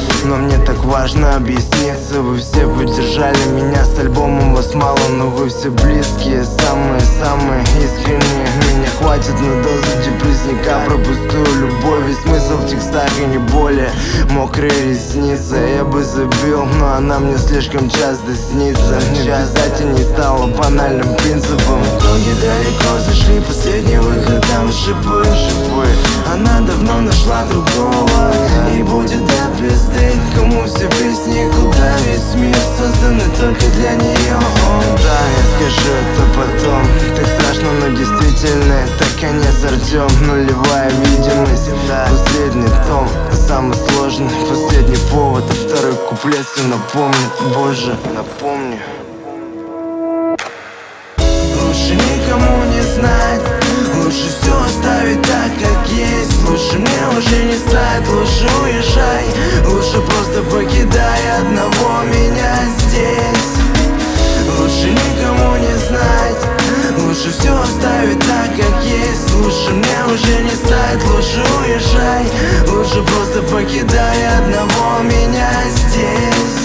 Но мне так важно объясниться. Вы все поддержали меня с альбомом, вас мало, но вы все близкие, самые-самые искренние. Меня хватит на дозу депрессника про пустую любовь. Весь смысл в текстах и не более. Мокрые ресницы я бы забил, но она мне слишком часто снится. Не обязательно стало банальным принципом. В итоге далеко зашли, последний выход, там шипы. Она давно нашла другого и будет до пизды. Кому все песни, куда весь мир созданы только для нее. Да, я скажу это потом. Так страшно, но действительно это конец, Артем. Нулевая видимость, последний том, самый сложный, последний повод. А второй куплет все напомнит, боже, напомни. Лучше никому не знать, лучше все оставить так, как есть. Лучше мне уже не стать, лучше уезжай. Лучше просто покидай одного меня здесь. Лучше никому не знать, лучше все оставить так, как есть. Лучше мне уже не стать, лучше уезжай. Лучше просто покидай одного меня здесь.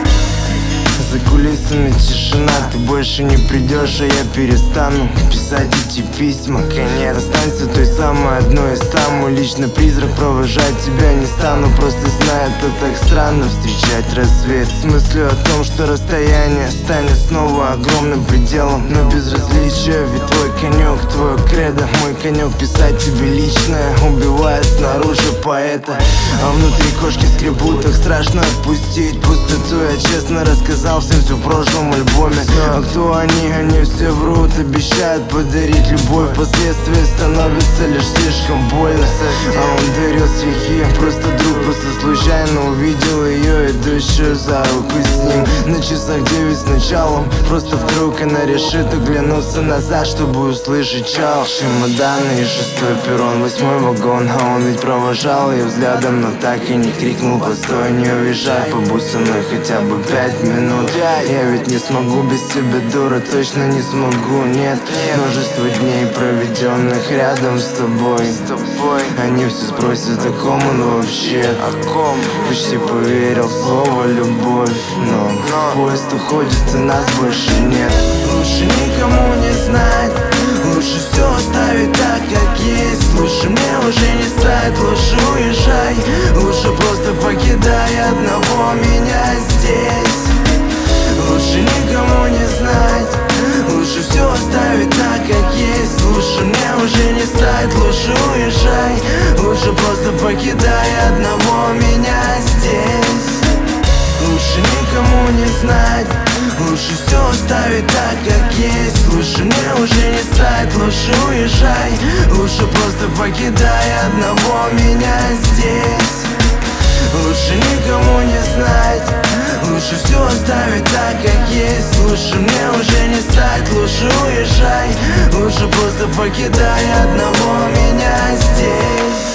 За кулисами тишина, ты больше не придешь, а я перестану писать эти письма. Конец, останься той самой одной из там. Мой личный призрак, провожать тебя не стану. Просто знаю, это так странно встречать рассвет с мыслью о том, что расстояние станет снова огромным пределом. Но безразличие, ведь твой конек, твое кредо. Мой конек писать тебе личное, убивая снаружи поэта, а внутри кошки скребут, так страшно отпустить пустоту. Я честно рассказал всем все в прошлом альбоме. А кто они? Они все врут, обещают подарить любовь. Впоследствии становится лишь слишком больно. А он дарил стихи, просто друг, просто случайно увидел ее, идущую за руку с ним. На часах 9 с началом, просто вдруг она решит оглянуться назад, чтобы услышать чао. Чемоданы и 6-й перрон, 8-й вагон. А он ведь провожал ее взглядом, но так и не крикнул: постой, не уезжай, побудь со мной хотя бы 5 минут. Я ведь не смогу без тебя, дура, точно не смогу, нет. Множество дней, проведенных рядом с тобой. Они все спросят, о ком он вообще, о ком. Почти поверил в слово любовь, но поезд уходит, и нас больше нет. Лучше никому не знать, лучше все оставить так, как есть. Лучше мне уже не стать, лучше уезжай. Лучше просто покидай одного меня здесь. Лучше никому не знать, лучше все оставить так, как есть. Лучше мне уже не стать, лучше уезжай. Лучше просто покидай одного меня здесь. Лучше никому не знать, лучше все оставить так, как есть. Лучше мне уже не стать, лучше уезжай. Лучше просто покидай одного меня здесь. Лучше никому не знать, лучше все оставить так, как есть. Лучше мне уже не стать, лучше уезжай. Лучше просто покидай одного меня здесь.